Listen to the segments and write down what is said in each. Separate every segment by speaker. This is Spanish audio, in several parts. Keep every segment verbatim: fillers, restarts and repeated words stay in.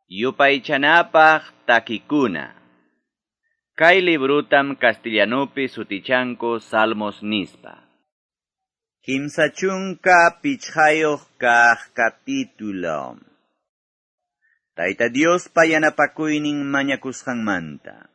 Speaker 1: Yupaychanapaq takikuna. Kay librutam castellanopi sutichanko Salmos nispa. Kimsachunka pichhayoq kaq capítulo. Tayta Dios payanapakuynin mañakusqanmanta.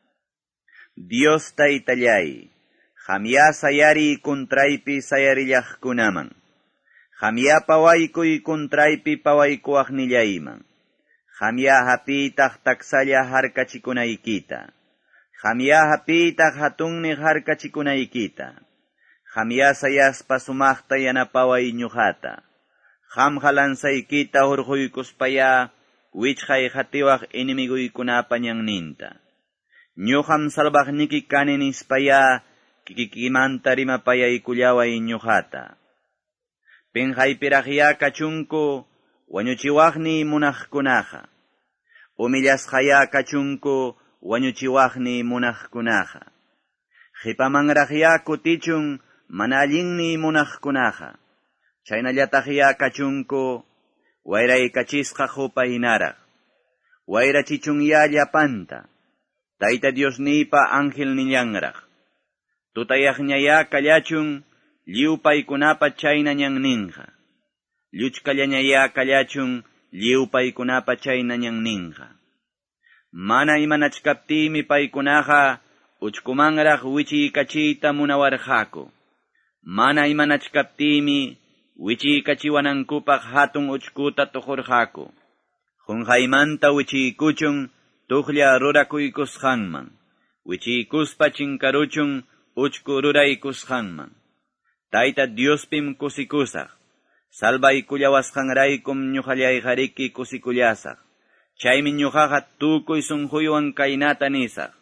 Speaker 1: Dios taytallay, hamya sayari kuntraypi sayarillaqkunaman. Hamya pawaykuy kuntraypi pawaykuaqnillayman. Hamya hapitaq taksalla harkachikunaykita. Hamya hapitaq hatunni harkachikunaykita. Hamya sayaspa sumaqta yanapaway ñuqata. Ham halansaykita hurquykuspaya wichqay hatiwaq inimiguykunapa ñanninta. Ñuqam salvaqniki kani nispaya kikikimanta rimapayaykullaway ñuqata. Pinqaypiraqya kachunku wañuchiwaqni munaqkunaqa. Umillasqaya kachunku wañuchiwaqni munaqkunaqa. Qipamanraqya kutichun mana allinni munaqkunaqa. Chaynallataqya kachunku wayraykachisqa hupaynaraq. Wayrachichunya llapanta. Tayta Diosnipa ángel nillanraq. Tutayaqñaya kallachun lliw paykunapa chayna ñanninqa. Lluchkallañaya kallachun lliw paykunapa chayna ñanninqa. Mana imanachkaptimi paykunaqa uchkumanraq wichiykachiyta munawarqaku. Mana imanachkaptimi wichiykachiwanankupaq hatun uchkuta tuqurqaku. Qunqaymanta wichiykuchun tuqlla rurakuykusqanman. Wichiykuspa chinkaruchun uchku ruraykusqanman. Tayta Diospim kusikusaq. Salvaykuyawasqanraykum ñuqallayqariki kusikullasaq. Chaymi ñuqaqa tukuy sunquywan kaynata nisaq.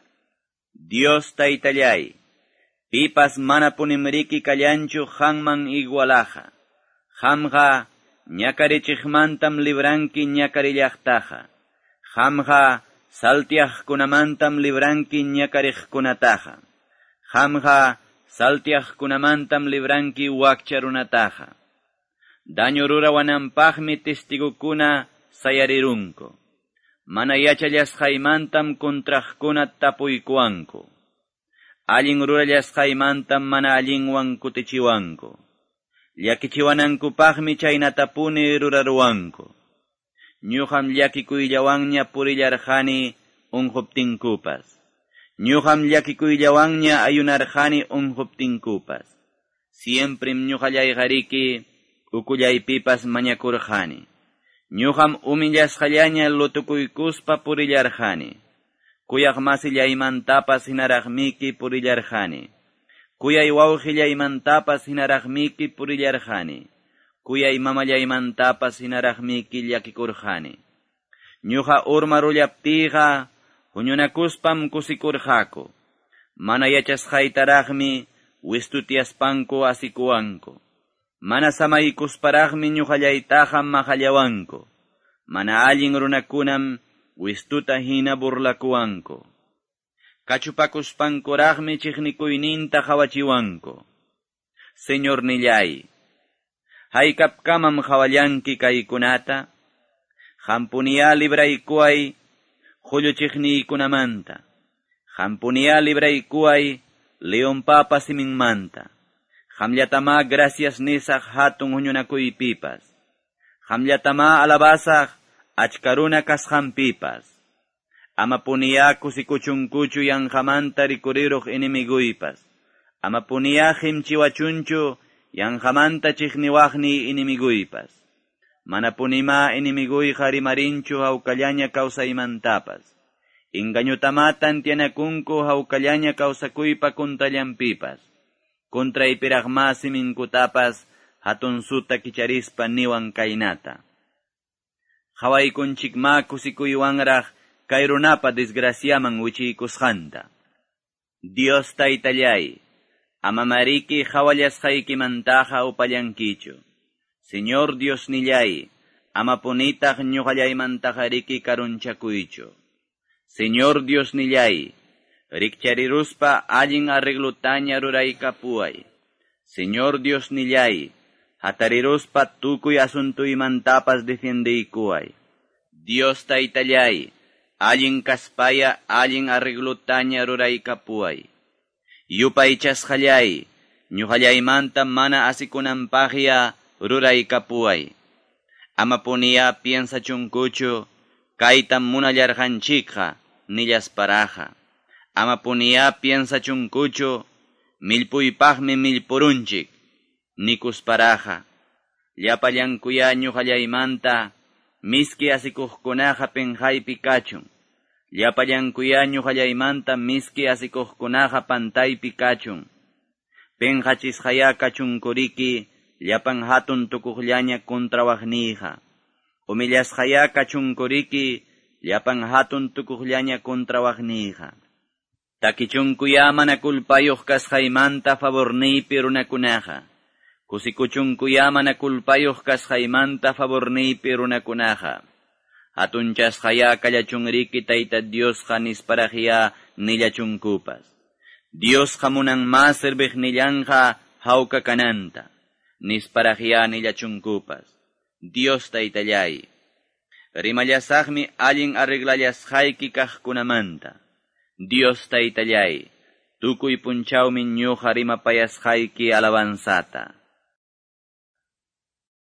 Speaker 1: Dios taytallay, pipas mana punimriki kallanchu qamman igualaqa. Qamqa ñakarichiqmantam libranki ñakarillaqtaqa. Qamqa saltiaqkunamantam libranki ñakariqkunataqa. Qamqa saltiaqkunamantam libranki wakcharunataqa. Daño rurawananpaqmi testigukuna sayarirunku. Mana yachallasqaymantam kontraqkuna tapuykuwanku. Allin rurallasqaymantam mana allinwan kutichiwanku. Llakichiwanankupaqmi chaynatapuni ruraruwanku. Ñuqam llakikuyllawanña purillarqani unquptinkupas. Ñuqam llakikuyllawanña ayunarqani unquptinkupas. Siemprim ñuqallayqariki ukullaypipas mañakurqani. Ñuqam umillasqallaña lutukuykuspa purillarqani. Kuyaq masillaymantapas hinaraqmiki purillarqani. Kuyay wawqillaymantapas hinaraqmiki purillarqani. Kuyay mamallaymantapas hinaraqmiki llakikurqani. Ñuqa urmarullaptiqa huñunakuspam kusikurqaku. Mana yachasqaytaraqmi wistutiaspanku asikuwanku. Mana samaykusparaqmi ñuqallaytaqa maqallawanku. Mana allin runakunam wistuta hina burlakuwanku. Kachupakuspankuraqmi chiqnikuyninta qawachiwanku. Señor nillay, haykapkamam qawallanki kaykunata. Qampuniya libraykuway qulluchiqniykunamanta. Qampuniya libraykuway leonpapa siminmanta. Qamllatama gracias nisaq hatun huñunakuypipas. Qamllatama alabasaq achkaruna kasqanpipas. Ama puniya kusikuchunkuchu yanqamanta rikuriruq inimiguypas. Ama puniya qimchiwachunchu yanqamanta chiqniwaqni inimiguypas. Mana punima inimiguyqa rimarinchu hawkallaña kawsaymantapas. Ingañutama tantianakunku hawkallaña kawsakuypa kuntallanpipas. Kontraypiraqma siminkutapas hatunsuta kicharispa niwan kaynata. Qhawaykunchikma kusikuywanraq kay runapa desgraciaman wichiykusqanta. Dios taytallay, ama mariki qhawallasqaykimantaqa upallankichu. Señor Dios nillay, ama punitaq ñuqallaymantaqa riki karunchakuychu. Señor Dios nillay, rikchariruspa allin arreglutaña ruraykapuay. Señor Dios nillay, hatariruspa tukuy asuntuymantapas defendiykuay. Dios taytallay, allin kaspaya, allin arreglutaña ruraykapuay. Yupay chasqallay, ñuqallaymanta mana asikunanpaqya ruraykapuay. Ama puniya piensachunkuchu, kaytam munallarqanchikqa, nillasparaqa. Ama puniya piensachunkuchu, millpuypaqmi millpurunchik, nikusparaqa. Llapallankuya ñuqallaymanta, miski asikuqkunaqa penqaypi kachun. Llapallankuya ñuqallaymanta miski asikuqkunaqa pantaypi kachun. Penqachisqaya kachunkuriki, llapan hatun tukuqllaña kontrawaqniyqa. Umillasqaya kachunkuriki, llapan hatun tukuqllaña kontrawaqniyqa. Takichunkuya mana kulpayuq kasqaymanta favorniypi runakunaqa. Kusikuchunkuya mana kulpayuq kasqaymanta favorniypi runakunaqa. Hatunchasqaya kallachunriki tayta Diosqa nisparaqya nillachunkupas. Diosqa munan mas sirbiqnillanqa hawka kananta. Nisparaqya nillachunkupas. Dios taytallay. Rimallasaqmi allin arreglallasqayki kaqkunamanta. Dios taytallay. Tukuy punchawmi ñuqa rimapayasqayki alabanzata.